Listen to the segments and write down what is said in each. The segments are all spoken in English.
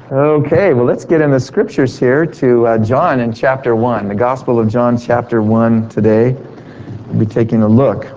Okay, well, let's get in the scriptures here to John in chapter 1, the Gospel of John chapter 1 today. We'll be taking a look.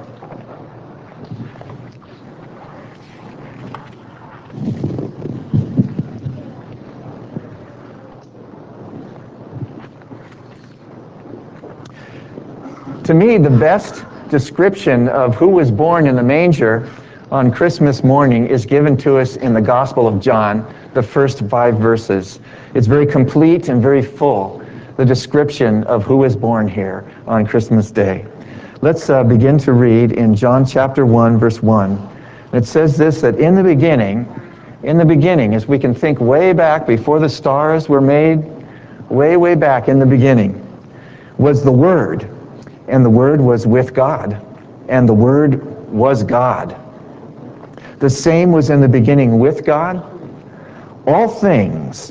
To me, the best description of who was born in the manger on Christmas morning is given to us in the Gospel of John, the first 5 verses. It's very complete and very full, the description of who was born here on Christmas Day. Let's begin to read in John chapter 1, verse 1. It says this, that in the beginning, as we can think way back before the stars were made, way back in the beginning, was the Word. And the Word was with God, and the Word was God. The same was in the beginning with God. All things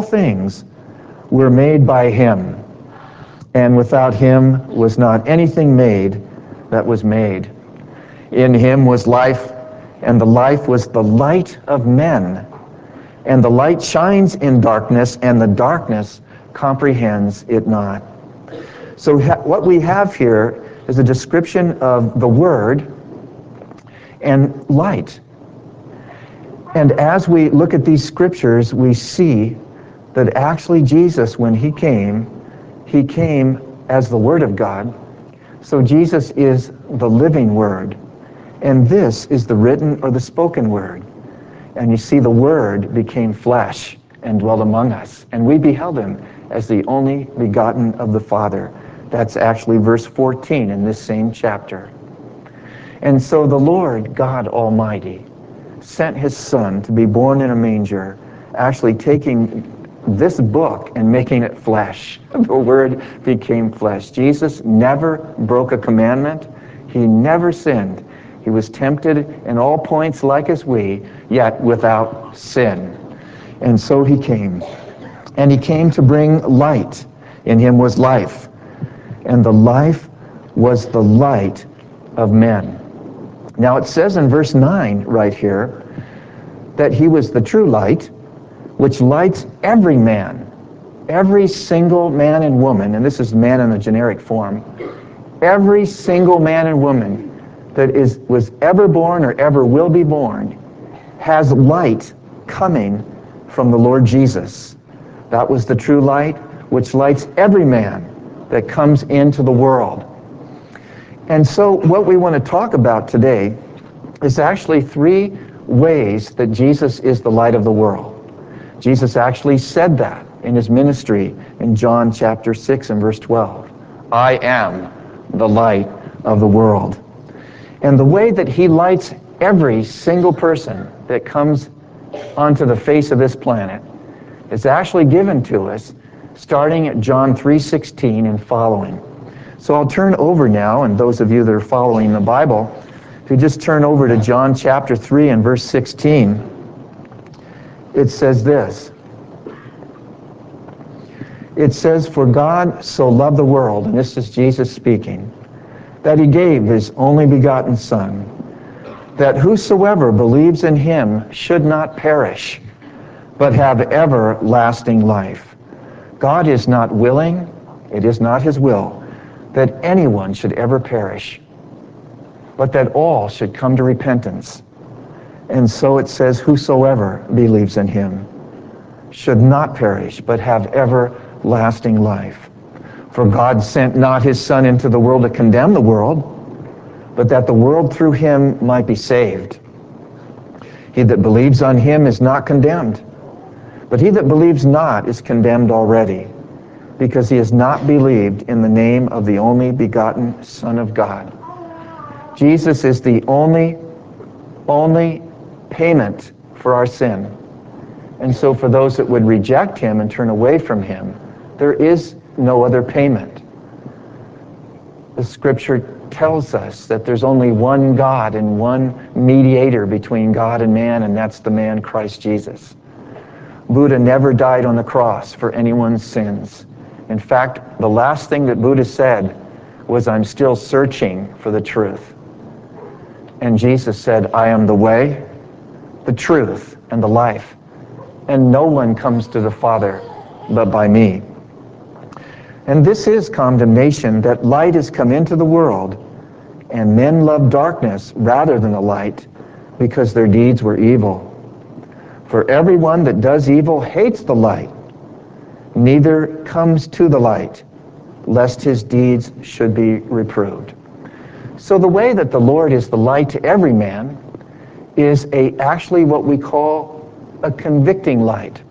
were made by Him, and without Him was not anything made that was made. In Him was life, and the life was the light of men. And the light shines in darkness, and the darkness comprehends it not. So what we have here is a description of the Word and light. And as we look at these scriptures, we see that actually Jesus, when He came as the Word of God. So Jesus is the living Word. And this is the written or the spoken Word. And you see the Word became flesh and dwelt among us. And we beheld Him as the only begotten of the Father. That's actually verse 14 in this same chapter. And so the Lord God Almighty sent His Son to be born in a manger, actually taking this book and making it flesh. The Word became flesh. Jesus never broke a commandment. He never sinned. He was tempted in all points like as we, yet without sin. And so He came. And He came to bring light. In Him was life. And the life was the light of men. Now it says in verse 9 right here that He was the true light, which lights every man, every single man and woman, and this is man in a generic form, every single man and woman that was ever born or ever will be born has light coming from the Lord Jesus. That was the true light, which lights every man that comes into the world. And so what we want to talk about today is actually 3 ways that Jesus is the light of the world. Jesus actually said that in His ministry in John chapter 6 and verse 12. I am the light of the world. And the way that He lights every single person that comes onto the face of this planet is actually given to us starting at John 3:16 and following. So I'll turn over now, and those of you that are following the Bible, if you just turn over to John chapter 3 and verse 16, it says this. It says, for God so loved the world, and this is Jesus speaking, that He gave His only begotten Son, that whosoever believes in Him should not perish, but have everlasting life. God is not willing, it is not His will, that anyone should ever perish, but that all should come to repentance. And so it says, whosoever believes in Him should not perish, but have everlasting life. For God sent not His Son into the world to condemn the world, but that the world through Him might be saved. He that believes on Him is not condemned, but he that believes not is condemned already, because he has not believed in the name of the only begotten Son of God. Jesus is the only payment for our sin. And so for those that would reject Him and turn away from Him, there is no other payment. The Scripture tells us that there's only one God and one mediator between God and man, and that's the man Christ Jesus. Buddha never died on the cross for anyone's sins. In fact, the last thing that Buddha said was, I'm still searching for the truth. And Jesus said, I am the way, the truth, and the life. and no one comes to the Father but by me. And this is condemnation, that light has come into the world, and men love darkness rather than the light, because their deeds were evil. For everyone that does evil hates the light, neither comes to the light, lest his deeds should be reproved. So the way that the Lord is the light to every man is actually what we call a convicting light.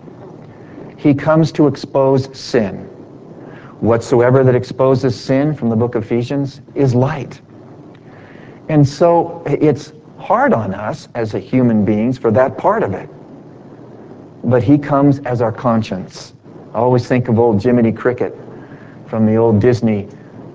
He comes to expose sin. Whatsoever that exposes sin, from the book of Ephesians, is light. And so it's hard on us as a human beings for that part of it. But he comes as our conscience. I always think of old Jiminy Cricket from the old Disney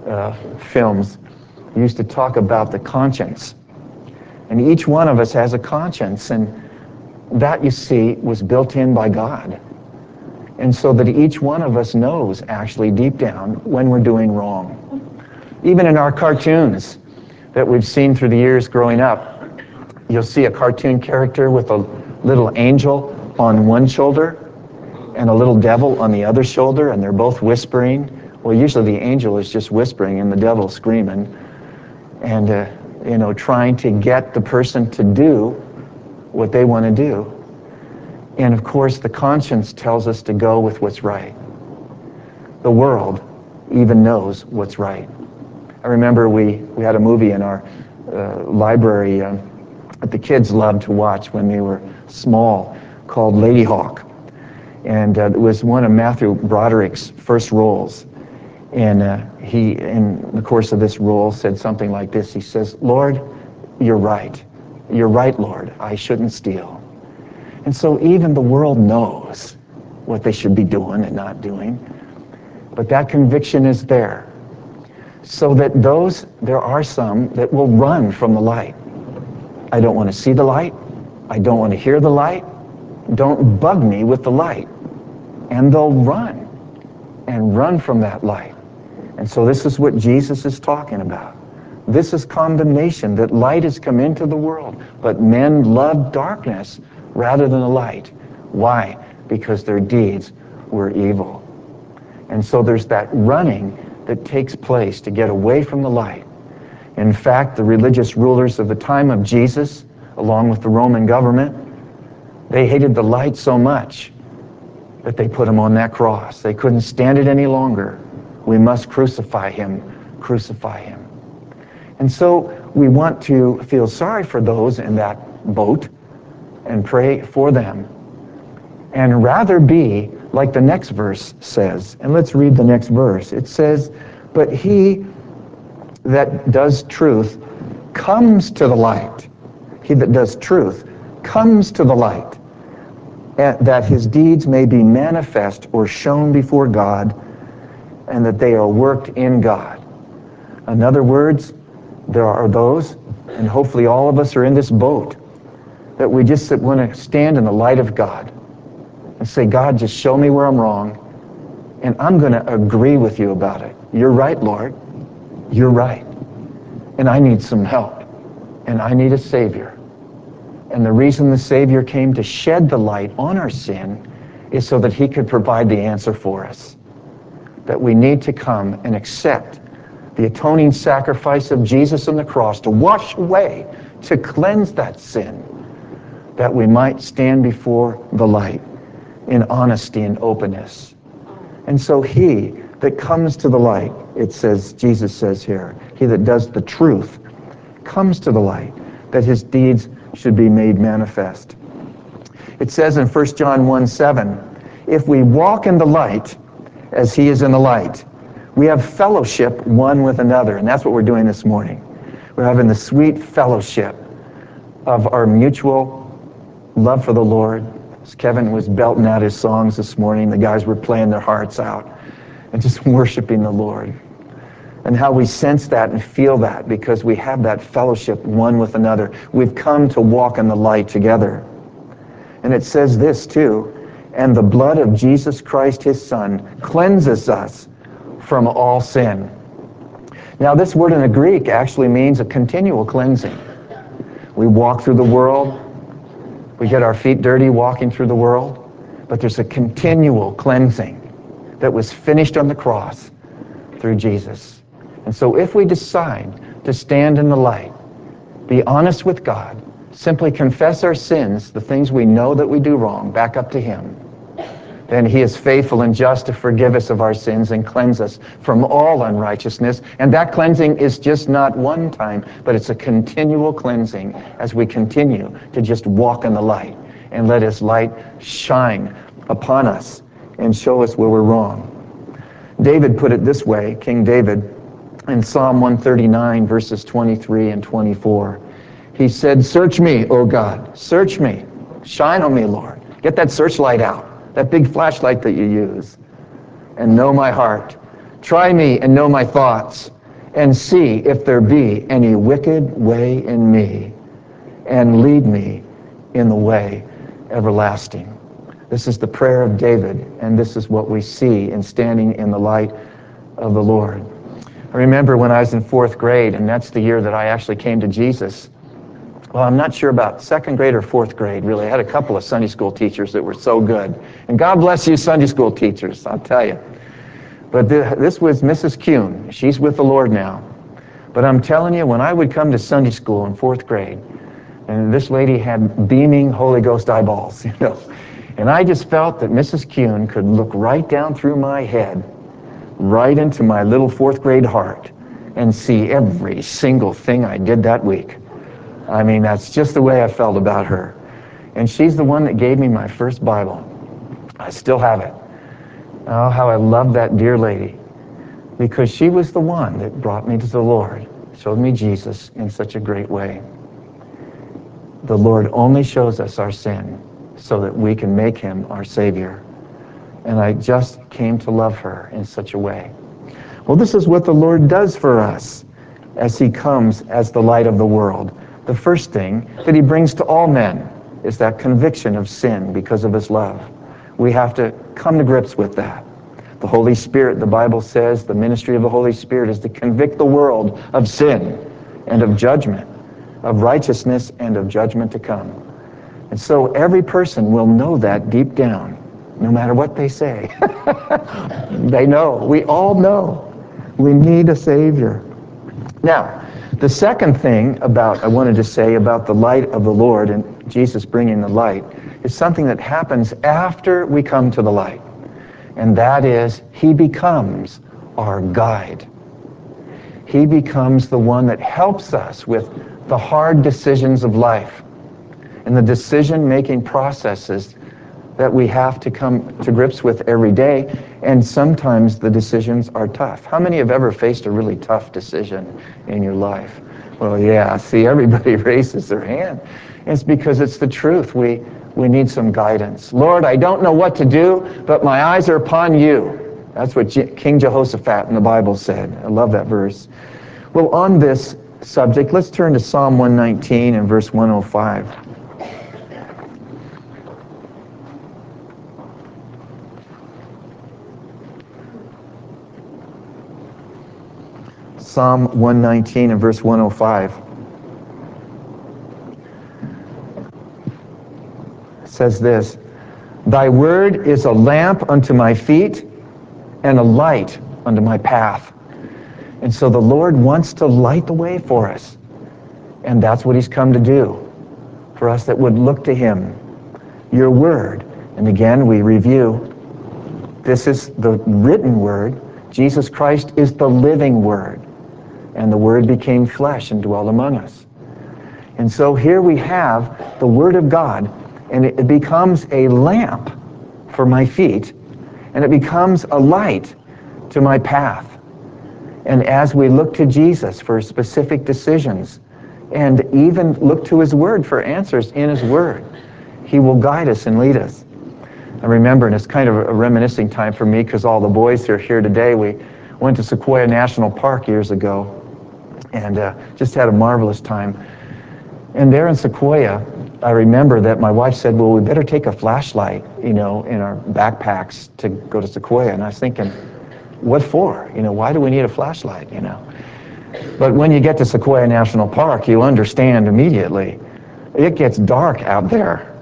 films. He used to talk about the conscience. And each one of us has a conscience, and that, you see, was built in by God. And so that each one of us knows, actually, deep down, when we're doing wrong. Even in our cartoons that we've seen through the years growing up, you'll see a cartoon character with a little angel on one shoulder and a little devil on the other shoulder, and they're both whispering. Well, usually the angel is just whispering and the devil screaming, and trying to get the person to do what they want to do. And of course, the conscience tells us to go with what's right. The world even knows what's right. I remember we had a movie in our library that the kids loved to watch when they were small, called Lady Hawk. And it was one of Matthew Broderick's first roles. And he, in the course of this role, said something like this. He says, "Lord, you're right. You're right, Lord. I shouldn't steal." And so even the world knows what they should be doing and not doing. But that conviction is there. So that there are some that will run from the light. I don't want to see the light. I don't want to hear the light. Don't bug me with the light. And they'll run and run from that light. And so this is what Jesus is talking about. This is condemnation, that light has come into the world, but men love darkness rather than the light. Why? Because their deeds were evil. And so there's that running that takes place to get away from the light. In fact, the religious rulers of the time of Jesus, along with the Roman government, they hated the light so much that they put him on that cross. They couldn't stand it any longer. We must crucify him, crucify him. And so we want to feel sorry for those in that boat and pray for them, and rather be like the next verse says. And let's read the next verse. It says, "But he that does truth comes to the light." He that does truth comes to the light, that his deeds may be manifest or shown before God, and that they are worked in God. In other words, there are those, and hopefully all of us are in this boat, that we just want to stand in the light of God and say, "God, just show me where I'm wrong, and I'm going to agree with you about it. You're right, Lord. You're right. And I need some help, and I need a Savior." And the reason the Savior came to shed the light on our sin is so that he could provide the answer for us. That we need to come and accept the atoning sacrifice of Jesus on the cross to wash away, to cleanse that sin, that we might stand before the light in honesty and openness. And so he that comes to the light, it says, Jesus says here, he that does the truth comes to the light, that his deeds should be made manifest. It says in 1 John 1:7, "If we walk in the light as he is in the light, we have fellowship one with another." And that's what we're doing this morning. We're having the sweet fellowship of our mutual love for the Lord. As Kevin was belting out his songs this morning, the guys were playing their hearts out and just worshiping the Lord. And how we sense that and feel that because we have that fellowship one with another. We've come to walk in the light together. And it says this too, "And the blood of Jesus Christ, his Son, cleanses us from all sin." Now this word in the Greek actually means a continual cleansing. We walk through the world. We get our feet dirty walking through the world. but there's a continual cleansing that was finished on the cross through Jesus. And so if we decide to stand in the light, be honest with God, simply confess our sins, the things we know that we do wrong, back up to Him, then He is faithful and just to forgive us of our sins and cleanse us from all unrighteousness. And that cleansing is just not one time, but it's a continual cleansing as we continue to just walk in the light and let His light shine upon us and show us where we're wrong. David put it this way, King David, in Psalm 139, verses 23 and 24. He said, "Search me, O God, search me. Shine on me, Lord. Get that searchlight out, that big flashlight that you use, and know my heart. Try me and know my thoughts, and see if there be any wicked way in me, and lead me in the way everlasting." This is the prayer of David, and this is what we see in standing in the light of the Lord. I remember when I was in 4th grade, and that's the year that I actually came to Jesus. Well, I'm not sure about 2nd grade or 4th grade, really. I had a couple of Sunday school teachers that were so good. And God bless you, Sunday school teachers, I'll tell you. But this was Mrs. Kuhn. She's with the Lord now. But I'm telling you, when I would come to Sunday school in 4th grade, and this lady had beaming Holy Ghost eyeballs, you know, and I just felt that Mrs. Kuhn could look right down through my head, right into my little 4th grade heart, and see every single thing I did that week. I mean, that's just the way I felt about her. And she's the one that gave me my first Bible. I still have it. Oh, how I love that dear lady, because she was the one that brought me to the Lord, showed me Jesus in such a great way. The Lord only shows us our sin so that we can make Him our Savior. And I just came to love her in such a way. Well, this is what the Lord does for us as He comes as the light of the world. The first thing that He brings to all men is that conviction of sin because of His love. We have to come to grips with that. The Holy Spirit, the Bible says, the ministry of the Holy Spirit is to convict the world of sin and of judgment, of righteousness and of judgment to come. And so every person will know that deep down, no matter what they say. They know. We all know. We need a Savior. Now, the second thing I wanted to say about the light of the Lord and Jesus bringing the light is something that happens after we come to the light. And that is, He becomes our guide. He becomes the one that helps us with the hard decisions of life and the decision-making processes that we have to come to grips with every day, and sometimes the decisions are tough. How many have ever faced a really tough decision in your life? Well, yeah, see, everybody raises their hand. It's because it's the truth. We need some guidance. Lord, I don't know what to do, but my eyes are upon you. That's what King Jehoshaphat in the Bible said. I love that verse. Well, on this subject, let's turn to Psalm 119 and verse 105. Psalm 119 and verse 105 says this, "Thy word is a lamp unto my feet and a light unto my path." And so the Lord wants to light the way for us. And that's what He's come to do for us that would look to Him. Your word. And again, we review. This is the written word. Jesus Christ is the living word. And the Word became flesh and dwelt among us. And so here we have the Word of God, and it becomes a lamp for my feet, and it becomes a light to my path. And as we look to Jesus for specific decisions, and even look to His Word for answers in His Word, He will guide us and lead us. I remember, and it's kind of a reminiscing time for me because all the boys who are here today, we went to Sequoia National Park years ago, and just had a marvelous time. And there in Sequoia, I remember that my wife said, well, we better take a flashlight, in our backpacks to go to Sequoia. And I was thinking, what for? Why do we need a flashlight, But when you get to Sequoia National Park, you understand immediately. It gets dark out there.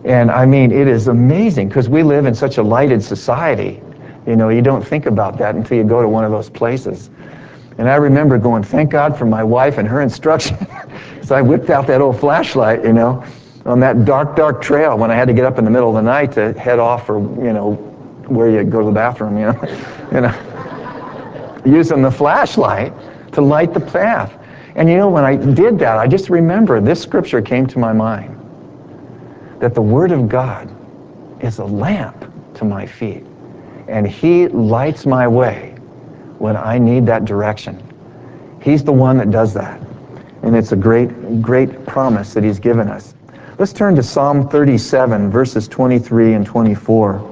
And I mean, it is amazing because we live in such a lighted society. You know, you don't think about that until you go to one of those places. And I remember going, thank God for my wife and her instruction. So I whipped out that old flashlight, you know, on that dark, dark trail when I had to get up in the middle of the night to head off for, you know, where you go to the bathroom, you know, using the flashlight to light the path. And you know, when I did that, I just remember this scripture came to my mind, that the Word of God is a lamp to my feet, and He lights my way when I need that direction. He's the one that does that, and it's a great, great promise that He's given us. Let's turn to Psalm 37, verses 23 and 24.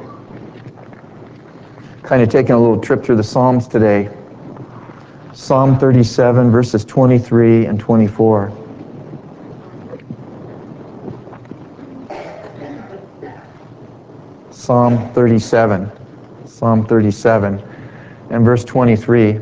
Kind of taking a little trip through the Psalms today. Psalm 37, verses 23 and 24. Psalm 37, and verse 23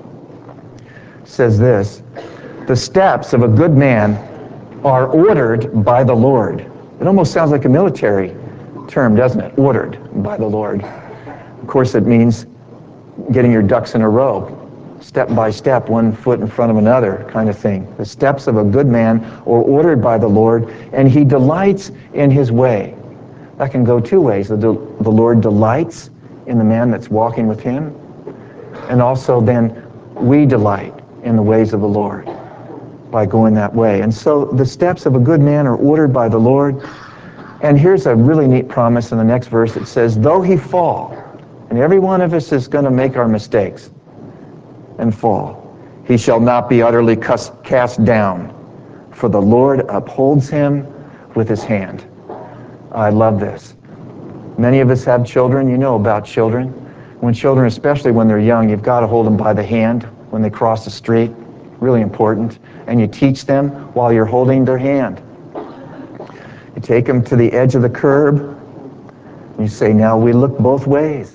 says this: the steps of a good man are ordered by the Lord. It almost sounds like a military term, doesn't it? Ordered by the Lord. Of course, it means getting your ducks in a row, step by step, one foot in front of another kind of thing. The steps of a good man are ordered by the Lord, and He delights in His way. That can go two ways. The Lord delights in the man that's walking with Him, and also then we delight in the ways of the Lord by going that way. And so the steps of a good man are ordered by the Lord. And here's a really neat promise in the next verse. It says, though he fall, and every one of us is going to make our mistakes and fall, he shall not be utterly cast down, for the Lord upholds him with His hand. I love this. Many of us have children. You know about children. When children, especially when they're young, you've got to hold them by the hand when they cross the street. Really important. And you teach them while you're holding their hand. You take them to the edge of the curb, and you say, now we look both ways.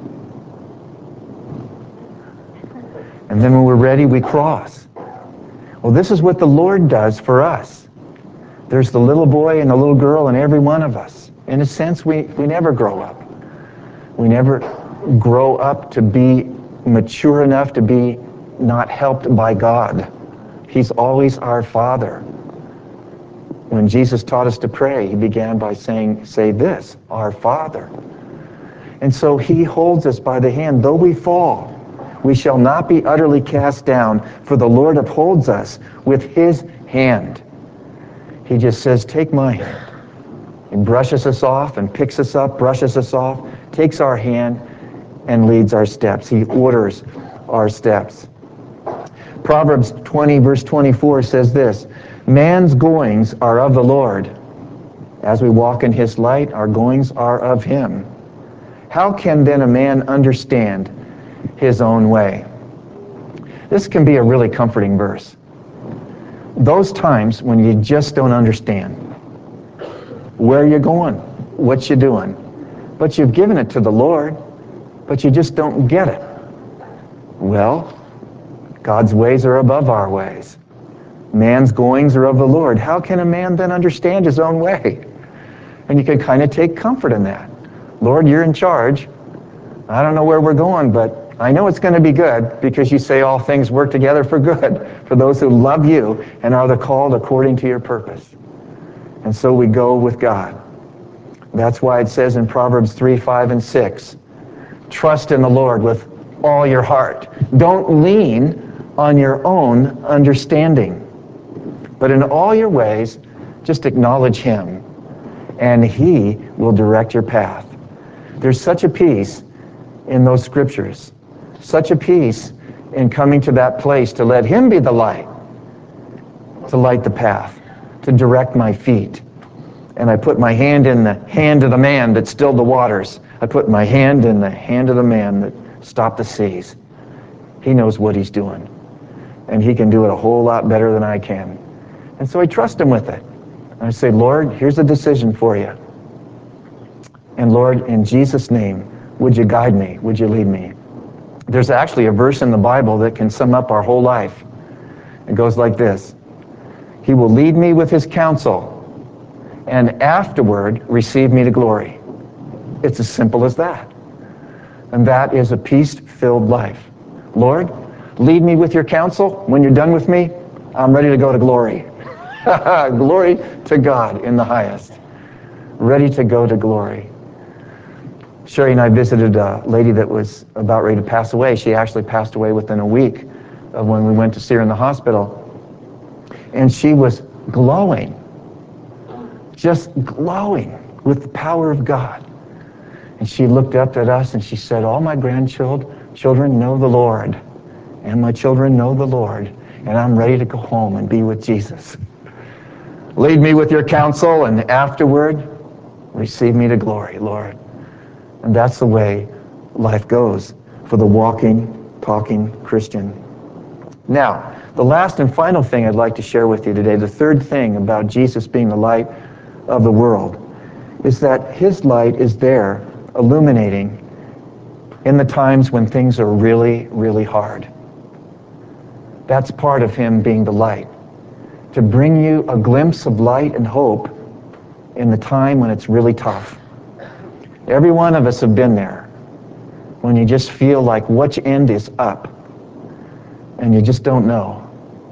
And then when we're ready, we cross. Well, this is what the Lord does for us. There's the little boy and the little girl in every one of us. In a sense, we never grow up. We never grow up to be mature enough to be not helped by God. He's always our Father. When Jesus taught us to pray, He began by saying, say this, our Father. And so He holds us by the hand. Though we fall, we shall not be utterly cast down, for the Lord upholds us with His hand. He just says, take my hand. He brushes us off and picks us up, brushes us off, takes our hand and leads our steps. He orders our steps. Proverbs 20, verse 24 says this, man's goings are of the Lord. As we walk in His light, our goings are of Him. How can then a man understand his own way? This can be a really comforting verse. Those times when you just don't understand where you're going, what you're doing, but you've given it to the Lord, but you just don't get it. Well, God's ways are above our ways. Man's goings are of the Lord. How can a man then understand his own way? And you can kind of take comfort in that. Lord, you're in charge. I don't know where we're going, but I know it's going to be good, because you say all things work together for good for those who love you and are the called according to your purpose. And so we go with God. That's why it says in Proverbs 3, 5, and 6, trust in the Lord with all your heart. Don't lean on your own understanding, but in all your ways, just acknowledge Him, and He will direct your path. There's such a peace in those scriptures, such a peace in coming to that place to let Him be the light, to light the path, to direct my feet. And I put my hand in the hand of the man that stilled the waters. I put my hand in the hand of the man that stopped the seas. He knows what He's doing, and He can do it a whole lot better than I can. And so I trust Him with it. And I say, Lord, here's a decision for you. And Lord, in Jesus' name, would you guide me? Would you lead me? There's actually a verse in the Bible that can sum up our whole life. It goes like this: He will lead me with His counsel, and afterward receive me to glory. It's as simple as that. And that is a peace-filled life. Lord, lead me with your counsel. When you're done with me, I'm ready to go to glory. Glory to God in the highest. Ready to go to glory. Sherry and I visited a lady that was about ready to pass away. She actually passed away within a week of when we went to see her in the hospital. And she was glowing, just glowing with the power of God. And she looked up at us and she said, all my grandchildren know the Lord, and my children know the Lord, and I'm ready to go home and be with Jesus. Lead me with your counsel, and afterward, receive me to glory, Lord. And that's the way life goes for the walking, talking Christian. Now, the last and final thing I'd like to share with you today, the third thing about Jesus being the light of the world, is that his light is there illuminating in the times when things are really, really hard. That's part of him being the light, to bring you a glimpse of light and hope in the time when it's really tough. Every one of us have been there, when you just feel like which end is up, and you just don't know.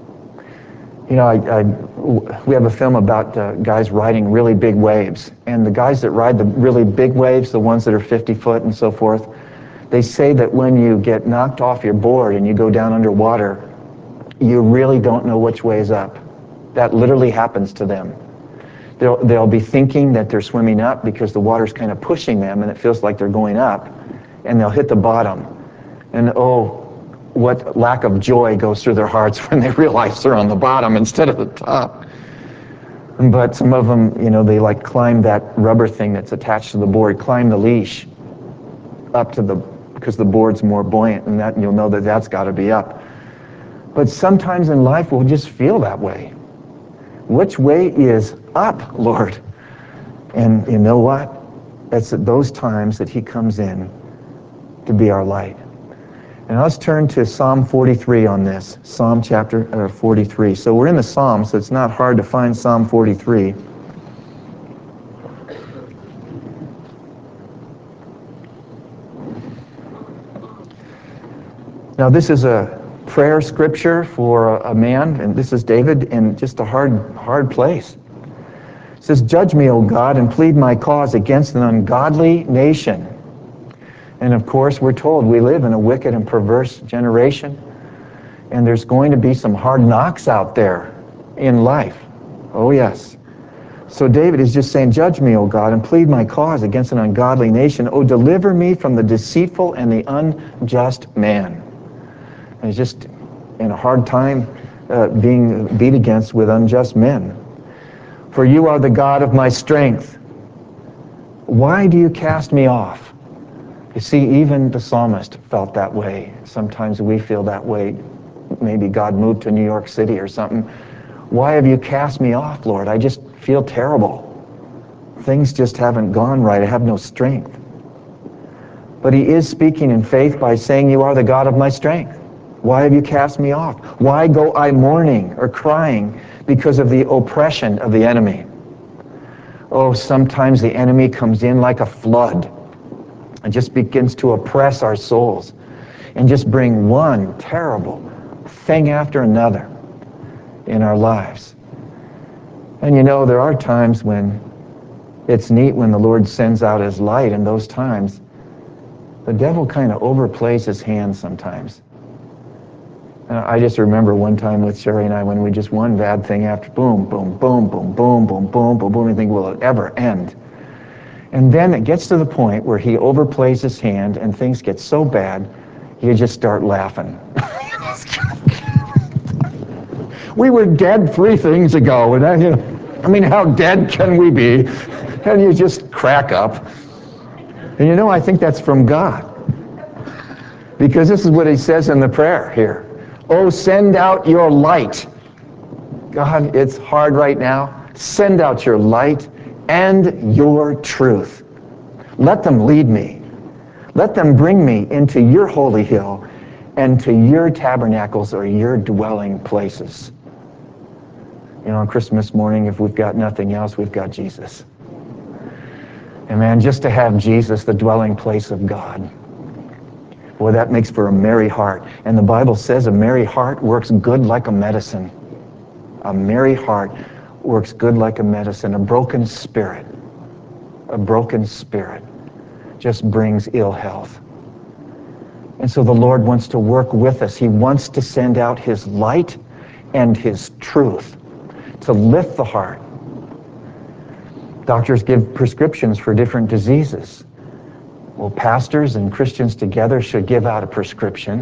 You know, we have a film about guys riding really big waves, and the guys that ride the really big waves, the ones that are 50 foot and so forth, they say that when you get knocked off your board and you go down underwater, you really don't know which way is up. That literally happens to them. They'll be thinking that they're swimming up because the water's kind of pushing them and it feels like they're going up, and they'll hit the bottom. And oh, what lack of joy goes through their hearts when they realize they're on the bottom instead of the top. But some of them, you know, they like climb that rubber thing that's attached to the board, climb the leash up to because the board's more buoyant, and that you'll know that that's got to be up. But sometimes in life we'll just feel that way. Which way is up, Lord? And you know what? It's at those times that he comes in to be our light. And let's turn to Psalm 43 on this. Psalm chapter 43. So we're in the Psalms, so it's not hard to find Psalm 43. Now this is a prayer scripture for a man, and this is David in just a hard place. It says, judge me, O God, and plead my cause against an ungodly nation. And of course, we're told we live in a wicked and perverse generation, and there's going to be some hard knocks out there in life. Oh yes. So David is just saying, judge me, O God, and plead my cause against an ungodly nation. Oh, deliver me from the deceitful and the unjust man. And he's just in a hard time being beat against with unjust men. For you are the God of my strength. Why do you cast me off? You see, even the psalmist felt that way. Sometimes we feel that way. Maybe God moved to New York City or something. Why have you cast me off, Lord? I just feel terrible. Things just haven't gone right. I have no strength. But he is speaking in faith by saying, you are the God of my strength. Why have you cast me off? Why go I mourning or crying because of the oppression of the enemy? Oh, sometimes the enemy comes in like a flood and just begins to oppress our souls and just bring one terrible thing after another in our lives. And you know, there are times when it's neat when the Lord sends out his light, and those times the devil kind of overplays his hand sometimes. I just remember one time with Sherry and I when we just one bad thing after boom, boom, boom, boom, boom, boom, boom, boom, boom, and think, will it ever end? And then it gets to the point where he overplays his hand and things get so bad, you just start laughing. We were dead 3 things ago, and I mean, how dead can we be? And you just crack up. And you know, I think that's from God. Because this is what he says in the prayer here. Oh, send out your light. God, it's hard right now. Send out your light and your truth. Let them lead me. Let them bring me into your holy hill and to your tabernacles or your dwelling places. You know, on Christmas morning, if we've got nothing else, we've got Jesus. And man, just to have Jesus, the dwelling place of God, boy, that makes for a merry heart. And the Bible says a merry heart works good like a medicine. A merry heart works good like a medicine. A broken spirit just brings ill health. And so the Lord wants to work with us. He wants to send out His light and His truth to lift the heart. Doctors give prescriptions for different diseases. Well, pastors and Christians together should give out a prescription.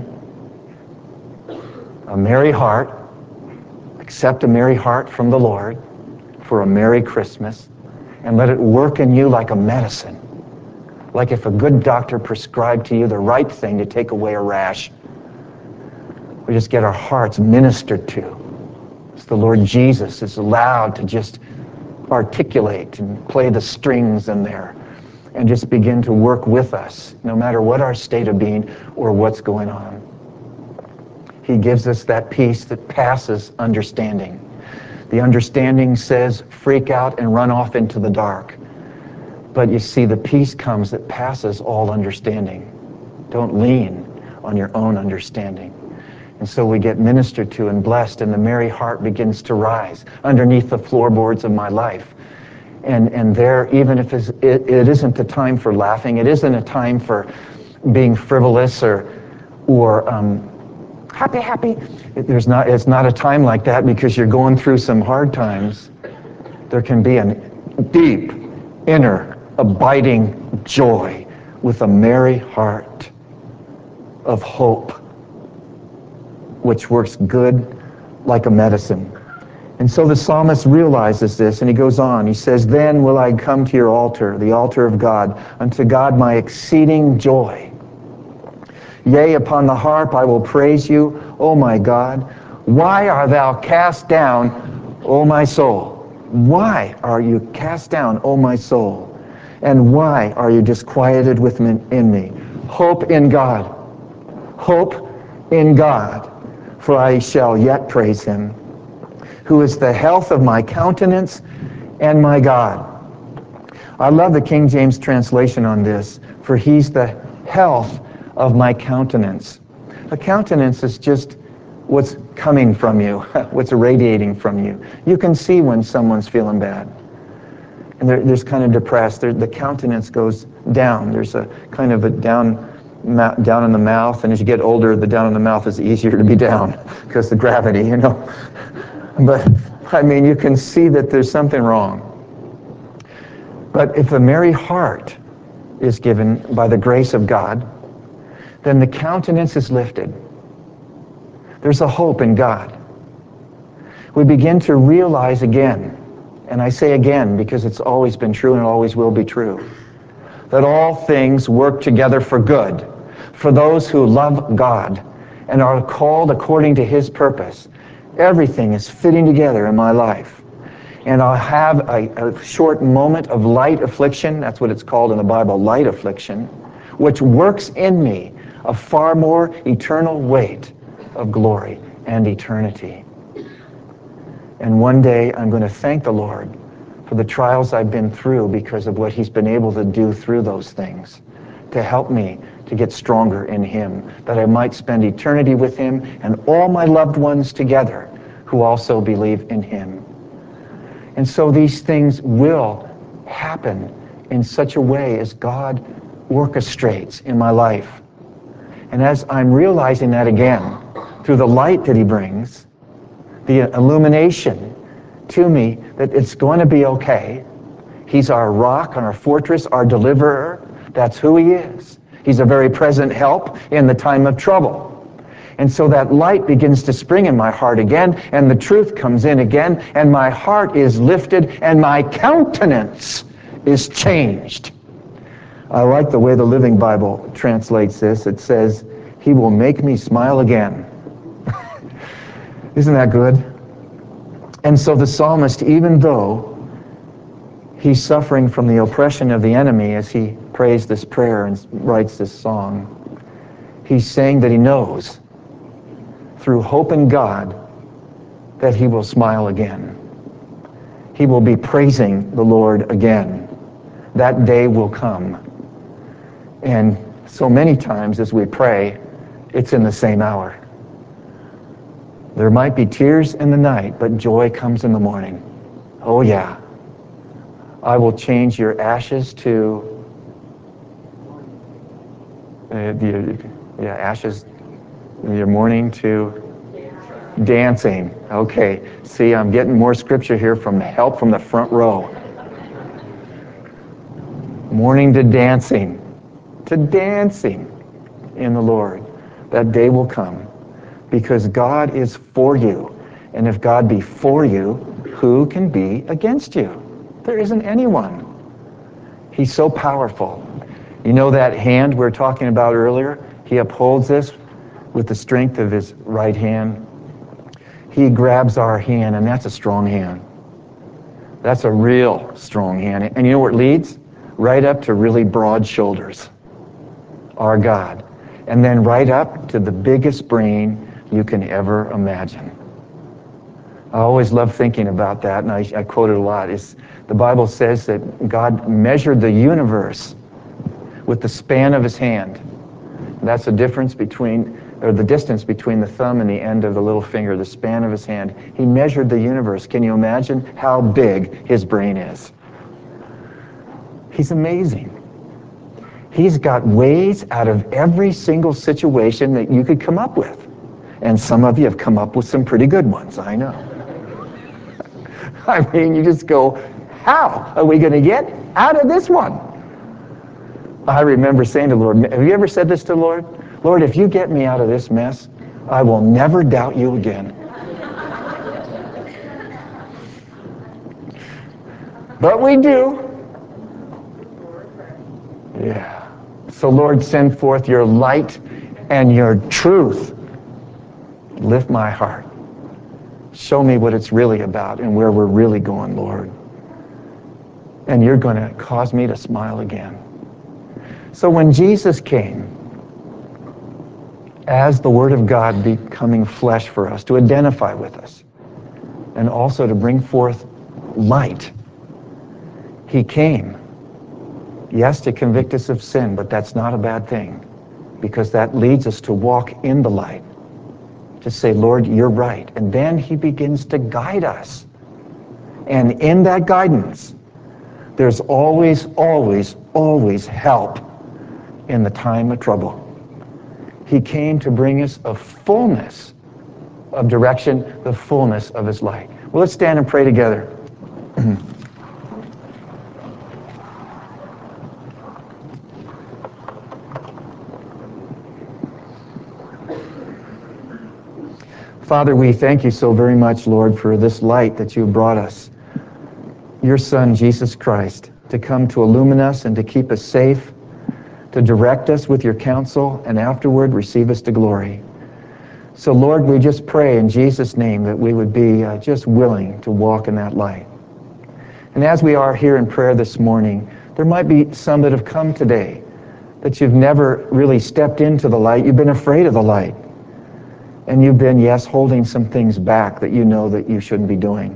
A merry heart. Accept a merry heart from the Lord for a Merry Christmas, and let it work in you like a medicine. Like if a good doctor prescribed to you the right thing to take away a rash. We just get our hearts ministered to. As the Lord Jesus is allowed to just articulate and play the strings in there and just begin to work with us, no matter what our state of being or what's going on. He gives us that peace that passes understanding. The understanding says, freak out and run off into the dark. But you see, the peace comes that passes all understanding. Don't lean on your own understanding. And so we get ministered to and blessed, and the merry heart begins to rise underneath the floorboards of my life. And there, even if it isn't the time for laughing, it isn't a time for being frivolous or happy. It's not a time like that because you're going through some hard times. There can be a deep, inner, abiding joy with a merry heart of hope, which works good like a medicine. And so the psalmist realizes this, and he goes on. He says, then will I come to your altar, the altar of God, unto God my exceeding joy. Yea, upon the harp I will praise you, O my God. Why art thou cast down, O my soul? Why are you cast down, O my soul? And why are you disquieted within me? Hope in God. Hope in God, for I shall yet praise him, who is the health of my countenance and my God. I love the King James translation on this, for he's the health of my countenance. A countenance is just what's coming from you, what's radiating from you. You can see when someone's feeling bad. And there's kind of depressed. The countenance goes down. There's a kind of a down in the mouth, and as you get older, the down in the mouth is easier to be down because the gravity, you know. But, I mean, you can see that there's something wrong. But if a merry heart is given by the grace of God, then the countenance is lifted. There's a hope in God. We begin to realize again, and I say again because it's always been true and it always will be true, that all things work together for good, for those who love God and are called according to his purpose. Everything is fitting together in my life. And I'll have a short moment of light affliction, that's what it's called in the Bible, light affliction, which works in me a far more eternal weight of glory and eternity. And one day I'm going to thank the Lord for the trials I've been through because of what he's been able to do through those things to help me to get stronger in him, that I might spend eternity with him and all my loved ones together who also believe in him. And so these things will happen in such a way as God orchestrates in my life. And as I'm realizing that again, through the light that he brings, the illumination to me that it's going to be okay. He's our rock, our fortress, our deliverer. That's who he is. He's a very present help in the time of trouble. And so that light begins to spring in my heart again, and the truth comes in again, and my heart is lifted, and my countenance is changed. I like the way the Living Bible translates this. It says, he will make me smile again. Isn't that good? And so the psalmist, even though he's suffering from the oppression of the enemy as he prays this prayer and writes this song, he's saying that he knows through hope in God that he will smile again. he will be praising the Lord again. That day will come. And so many times as we pray, it's in the same hour. There might be tears in the night, but joy comes in the morning. Oh yeah. I will change your ashes to ashes, your mourning to dancing. Okay. See, I'm getting more scripture here from help from the front row. Mourning to dancing in the Lord. That day will come because God is for you. And if God be for you, who can be against you? There isn't anyone. He's so powerful. You know that hand we were talking about earlier? He upholds us with the strength of his right hand. He grabs our hand, and that's a strong hand. That's a real strong hand. And you know where it leads? Right up to really broad shoulders. Our God. And then right up to the biggest brain you can ever imagine. I always love thinking about that, and I quote it a lot. The Bible says that God measured the universe with the span of his hand. That's the difference between, or the distance between the thumb and the end of the little finger, the span of his hand. He measured the universe. Can you imagine how big his brain is? He's amazing. He's got ways out of every single situation that you could come up with. And some of you have come up with some pretty good ones, I know. I mean, you just go, how are we going to get out of this one? I remember saying to the Lord, have you ever said this to the Lord? Lord, if you get me out of this mess, I will never doubt you again. But we do. Yeah. So Lord, send forth your light and your truth. Lift my heart. Show me what it's really about and where we're really going, Lord. And you're going to cause me to smile again. So when Jesus came, as the Word of God becoming flesh for us, to identify with us, and also to bring forth light, he came, yes, to convict us of sin, but that's not a bad thing, because that leads us to walk in the light, to say, Lord, you're right. And then he begins to guide us. And in that guidance, there's always, always, always help in the time of trouble. He came to bring us a fullness of direction, the fullness of his light. Well, let's stand and pray together. Father, we thank you so very much, Lord, for this light that you brought us. Your Son, Jesus Christ, to come to illumine us and to keep us safe, to direct us with your counsel, and afterward receive us to glory. So, Lord, we just pray in Jesus' name that we would be just willing to walk in that light. And as we are here in prayer this morning, there might be some that have come today that you've never really stepped into the light. You've been afraid of the light. And you've been, yes, holding some things back that you know that you shouldn't be doing.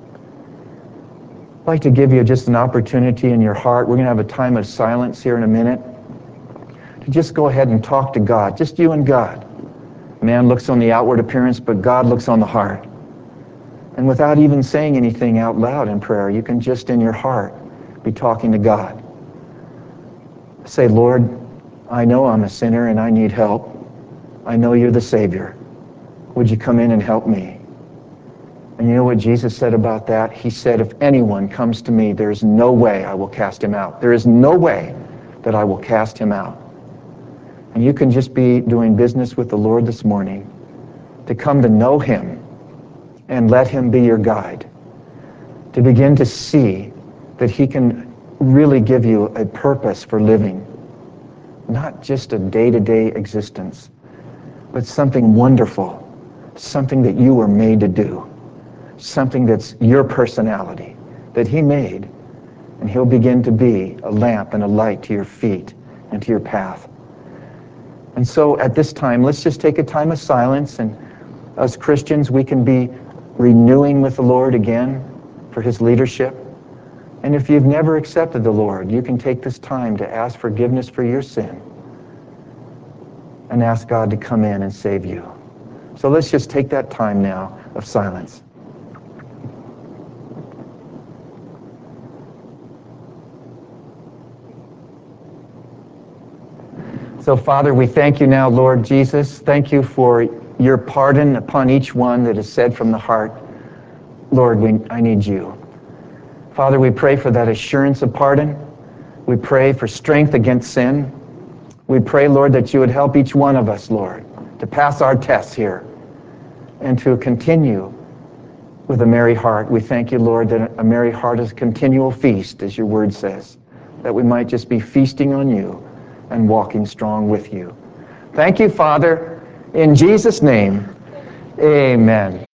I'd like to give you just an opportunity in your heart. We're going to have a time of silence here in a minute to just go ahead and talk to God, just you and God. Man looks on the outward appearance, but God looks on the heart. And without even saying anything out loud in prayer, you can just in your heart be talking to God. Say, Lord, I know I'm a sinner and I need help. I know you're the Savior. Would you come in and help me? And you know what Jesus said about that? He said, if anyone comes to me, there is no way I will cast him out. There is no way that I will cast him out. And you can just be doing business with the Lord this morning to come to know him and let him be your guide, to begin to see that he can really give you a purpose for living, not just a day-to-day existence, but something wonderful, something that you were made to do, something that's your personality, that he made, and he'll begin to be a lamp and a light to your feet and to your path. And so at this time, let's just take a time of silence, and as Christians, we can be renewing with the Lord again. for his leadership. And if you've never accepted the Lord, you can take this time to ask forgiveness for your sin and ask God to come in and save you. So let's just take that time now of silence. So, Father, we thank you now, Lord Jesus. Thank you for your pardon upon each one that is said from the heart, Lord, I need you. Father, we pray for that assurance of pardon. We pray for strength against sin. We pray, Lord, that you would help each one of us, Lord, to pass our tests here and to continue with a merry heart. We thank you, Lord, that a merry heart is a continual feast, as your word says, that we might just be feasting on you and walking strong with you. Thank you, Father. In Jesus' name, amen.